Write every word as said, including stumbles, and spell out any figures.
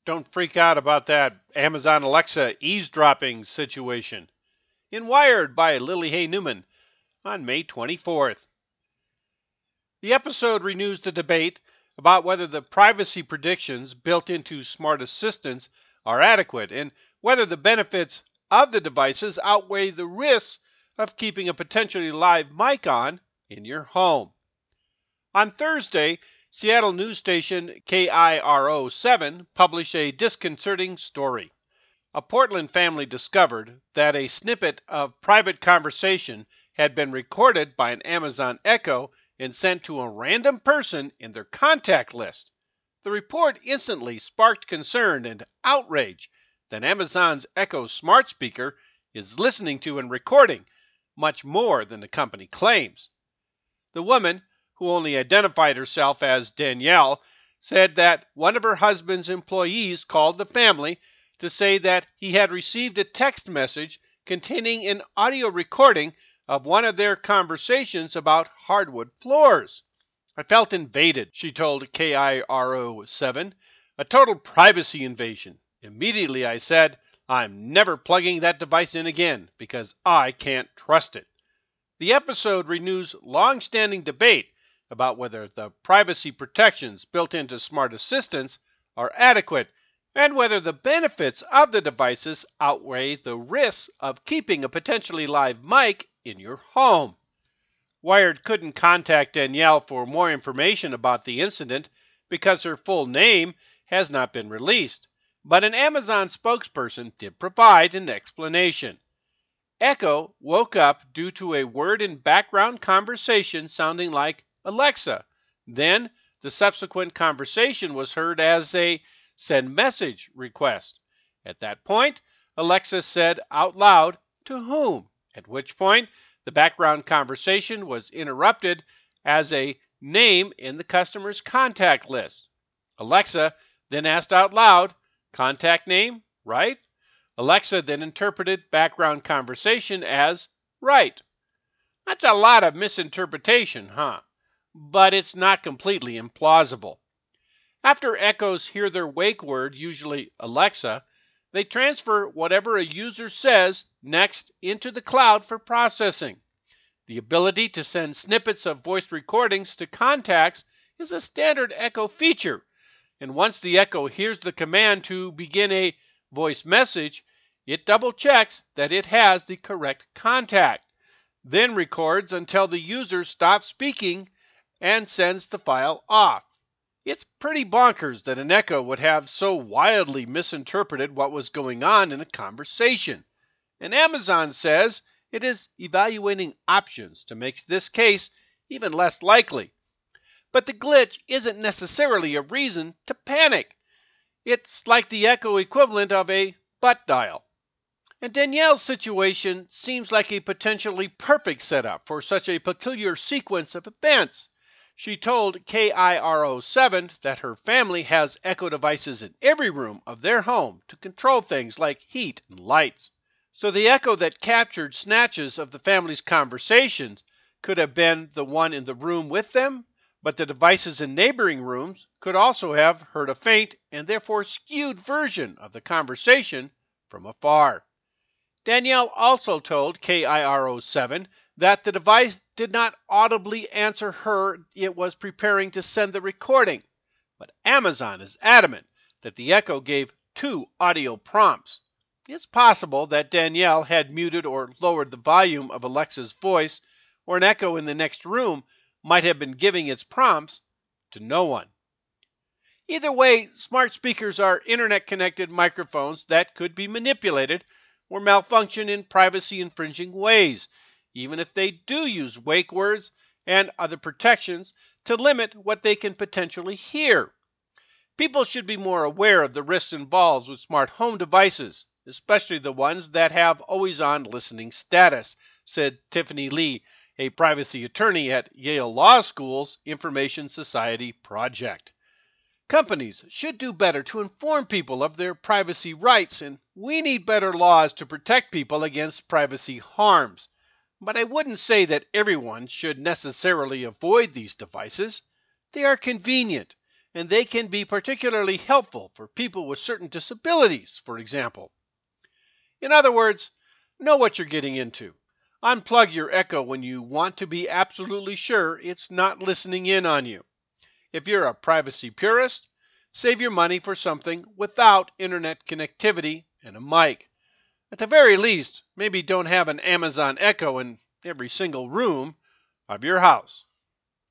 Don't freak out about that Amazon Alexa eavesdropping situation. In Wired by Lily Hay Newman on May twenty-fourth. The episode renews the debate about whether the privacy predictions built into smart assistants are adequate and whether the benefits of the devices outweigh the risks of keeping a potentially live mic on in your home. On Thursday, Seattle news station K I R O seven published a disconcerting story. A Portland family discovered that a snippet of private conversation had been recorded by an Amazon Echo and sent to a random person in their contact list. The report instantly sparked concern and outrage that Amazon's Echo smart speaker is listening to and recording much more than the company claims. The woman, who only identified herself as Danielle, said that one of her husband's employees called the family to say that he had received a text message containing an audio recording of one of their conversations about hardwood floors. I felt invaded, she told K I R O seven, a total privacy invasion. Immediately I said, I'm never plugging that device in again because I can't trust it. The episode renews long-standing debate about whether the privacy protections built into smart assistants are adequate and whether the benefits of the devices outweigh the risks of keeping a potentially live mic in your home. Wired couldn't contact Danielle for more information about the incident because her full name has not been released, but an Amazon spokesperson did provide an explanation. Echo woke up due to a word in background conversation sounding like Alexa. Then, the subsequent conversation was heard as a send message request. At that point, Alexa said out loud, to whom? At which point, the background conversation was interrupted as a name in the customer's contact list. Alexa then asked out loud, contact name, right? Alexa then interpreted background conversation as right. That's a lot of misinterpretation, huh? But it's not completely implausible. After Echoes hear their wake word, usually Alexa, they transfer whatever a user says next into the cloud for processing. The ability to send snippets of voice recordings to contacts is a standard Echo feature, and once the Echo hears the command to begin a voice message, it double-checks that it has the correct contact, then records until the user stops speaking and sends the file off. It's pretty bonkers that an Echo would have so wildly misinterpreted what was going on in a conversation. And Amazon says it is evaluating options to make this case even less likely. But the glitch isn't necessarily a reason to panic. It's like the Echo equivalent of a butt dial. And Danielle's situation seems like a potentially perfect setup for such a peculiar sequence of events. She told K I R O seven that her family has Echo devices in every room of their home to control things like heat and lights. So the Echo that captured snatches of the family's conversations could have been the one in the room with them, but the devices in neighboring rooms could also have heard a faint and therefore skewed version of the conversation from afar. Danielle also told K I R O seven that the device did not audibly answer her it was preparing to send the recording, but Amazon is adamant that the Echo gave two audio prompts. It's possible that Danielle had muted or lowered the volume of Alexa's voice, or an Echo in the next room might have been giving its prompts to no one. Either way, smart speakers are internet-connected microphones that could be manipulated or malfunction in privacy-infringing ways, even if they do use wake words and other protections to limit what they can potentially hear. People should be more aware of the risks involved with smart home devices, especially the ones that have always-on listening status, said Tiffany Lee, a privacy attorney at Yale Law School's Information Society Project. Companies should do better to inform people of their privacy rights, and we need better laws to protect people against privacy harms. But I wouldn't say that everyone should necessarily avoid these devices. They are convenient, and they can be particularly helpful for people with certain disabilities, for example. In other words, know what you're getting into. Unplug your Echo when you want to be absolutely sure it's not listening in on you. If you're a privacy purist, save your money for something without internet connectivity and a mic. At the very least, maybe don't have an Amazon Echo in every single room of your house.